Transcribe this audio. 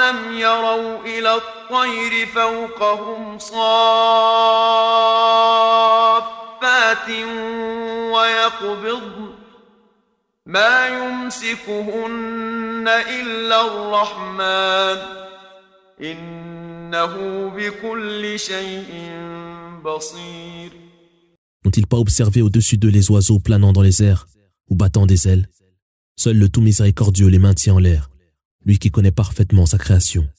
أولم يروا إلى الطير فوقهم صافات ويقبضن ما يمسكهن إلا الرحمن إنه بكل شيء بصير. N'ont-ils pas observé au-dessus d'eux les oiseaux planant dans les airs ou battant des ailes? Seul le tout miséricordieux les maintient en l'air, lui qui connaît parfaitement sa création.